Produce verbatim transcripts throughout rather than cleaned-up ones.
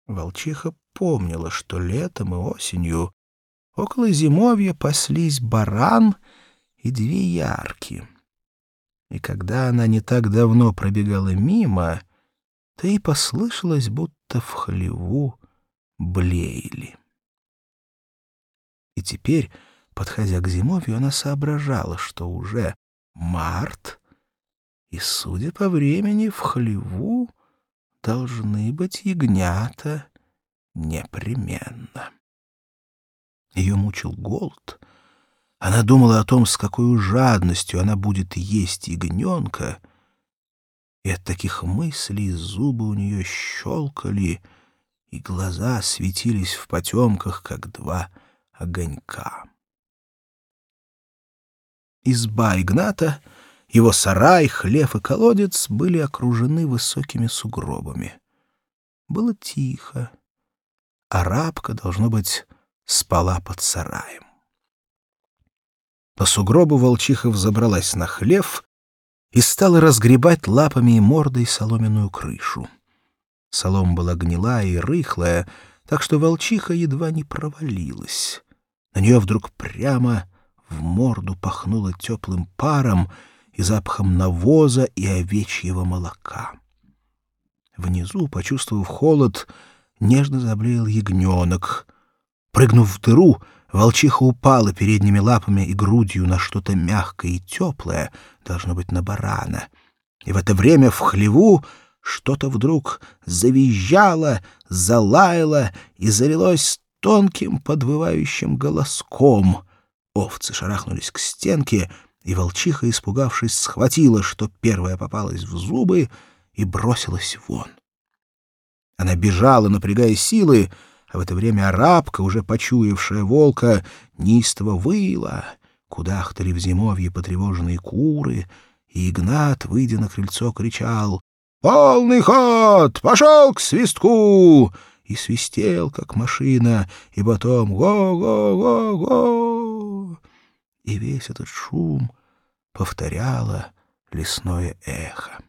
Волчиха помнила, что летом и осенью около зимовья паслись баран и две ярки. И когда она не так давно пробегала мимо, то ей послышалось, будто в хлеву блеяли. И теперь, подходя к зимовью, она соображала, что уже март, и, судя по времени, в хлеву должны быть ягнята непременно. Ее мучил голод. Она думала о том, с какой жадностью она будет есть ягненка, и от таких мыслей зубы у нее щелкали, и глаза светились в потемках, как два огонька. Изба Игната, его сарай, хлев и колодец были окружены высокими сугробами. Было тихо. Арабка, должно быть, спала под сараем. По сугробу волчиха взобралась на хлев и стала разгребать лапами и мордой соломенную крышу. Солома была гнилая и рыхлая, так что волчиха едва не провалилась. На нее вдруг прямо в морду пахнуло теплым паром и запахом навоза и овечьего молока. Внизу, почувствовав холод, нежно заблеял ягненок. Прыгнув в дыру, волчиха упала передними лапами и грудью на что-то мягкое и теплое, должно быть, на барана. И в это время в хлеву что-то вдруг завизжало, залаяло и залилось тонким подвывающим голоском. Овцы шарахнулись к стенке, и волчиха, испугавшись, схватила, что первая попалась в зубы, и бросилась вон. Она бежала, напрягая силы, а в это время арабка, уже почуявшая волка, неистово выла, кудахтали в зимовье потревоженные куры, и Игнат, выйдя на крыльцо, кричал: «Полный ход! Пошел к свистку!» и свистел, как машина, и потом «го-го-го-го!» И весь этот шум повторяло лесное эхо.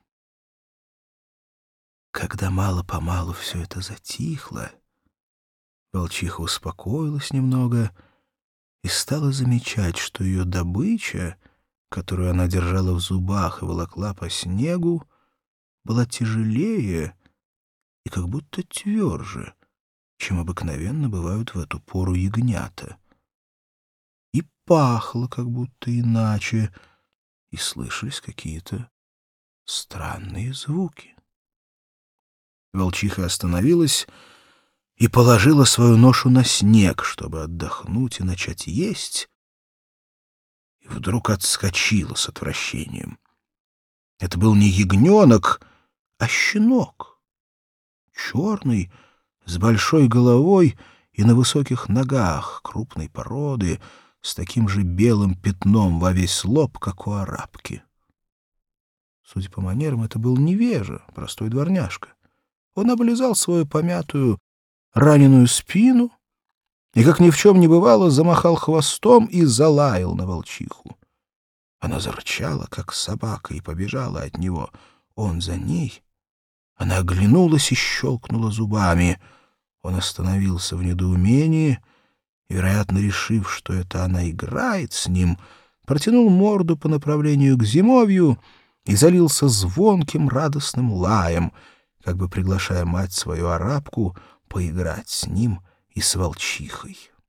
Когда мало-помалу все это затихло, волчиха успокоилась немного и стала замечать, что ее добыча, которую она держала в зубах и волокла по снегу, была тяжелее и как будто тверже, чем обыкновенно бывают в эту пору ягнята. И пахло как будто иначе, и слышались какие-то странные звуки. Волчиха остановилась и положила свою ношу на снег, чтобы отдохнуть и начать есть, и вдруг отскочила с отвращением. Это был не ягненок, а щенок. Черный, с большой головой и на высоких ногах, крупной породы, с таким же белым пятном во весь лоб, как у арабки. Судя по манерам, это был невежа, простой дворняжка. Он облизал свою помятую, раненую спину и, как ни в чем не бывало, замахал хвостом и залаял на волчиху. Она зарычала, как собака, и побежала от него. Он за ней. Она оглянулась и щелкнула зубами. Он остановился в недоумении и, вероятно, решив, что это она играет с ним, протянул морду по направлению к зимовью и залился звонким радостным лаем, как бы приглашая мать свою арабку поиграть с ним и с волчихой.